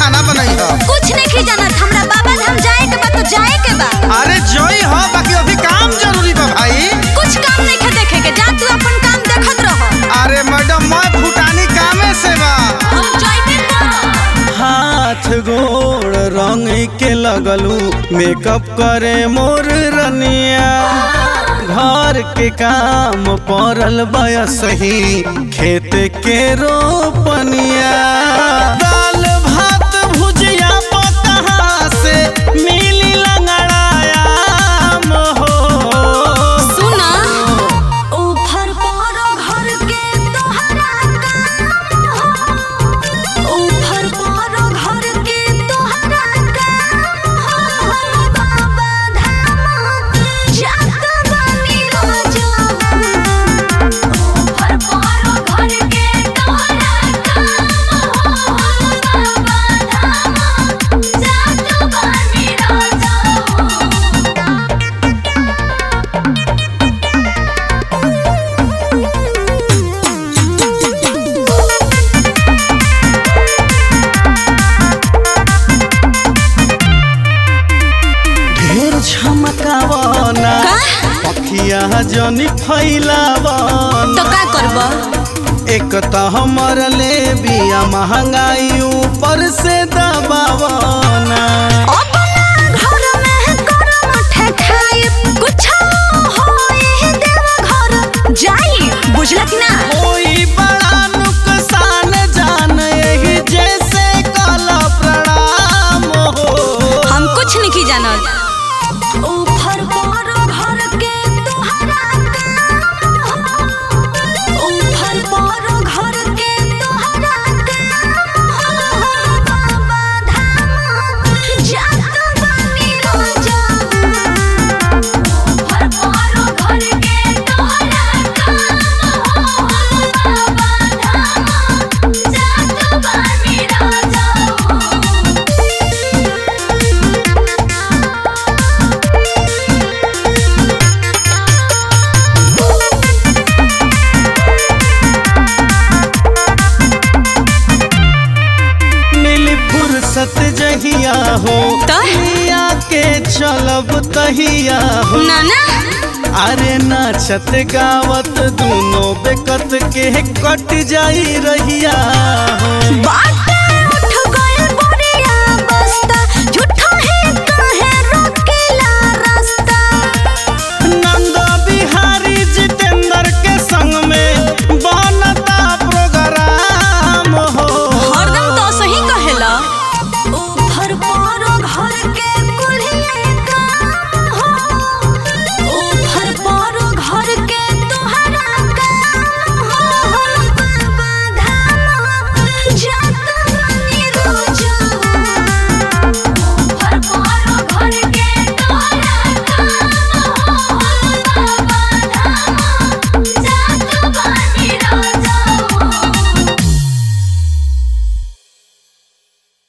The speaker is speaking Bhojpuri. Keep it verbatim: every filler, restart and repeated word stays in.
खाना बनाई हो? कुछ नहीं की जानत, हमरा बाबा धाम जाए के बा तो जाए के बा। अरे जोई हो, बाकी अभी काम जरूरी बा भाई। कुछ काम नहीं खे देखे के, जा तू अपन काम देखत रह। अरे मैडम मैं फुटानी कामे से बा। हम जाइबे ना। हाथ गोड़ रंग के लगलू, मेकअप करे मोर रनिया। घर के काम पड़ल बयसही, खेत के रोपनिया। दाल भात भुजिया कहाँ से मिली लंगड़ाया हो। सुना ऊपर पर घर के तोहरा काम हो, ऊपर पर घर के तोहरा काम हो। बाबा धाम जात बानी राजा, ऊपर पर घर के तोहरा काम हो। बाबा धाम जात बानी राजा। ढेर झमकावना का? पखिया जनी फैलावना। तो का करब? एक तो हमर ले बिया महंगाई, ऊपर से दबावना। अपना घर में करम ठेकाई, कुछो होई देव घर जाई, बुझला कि ना? कोई बड़ा नुकसान जान यही जैसे काला प्रणाम हो। हम कुछ नहीं की जानत। ऊपर पर घर के तोहरा काम हो, ऊपर पर घर के तोहरा काम हो। बाबा धाम जात बानी राजा, ऊपर पर घर के तोहरा काम हो। बाबा धाम जात बानी राजा। मिली फुर्सत जहिया हो, तो? लिया के चलब तहिया हो। नाना अरे नाचत गावत दोनों बेकत के कट जाई रहिया हो। बात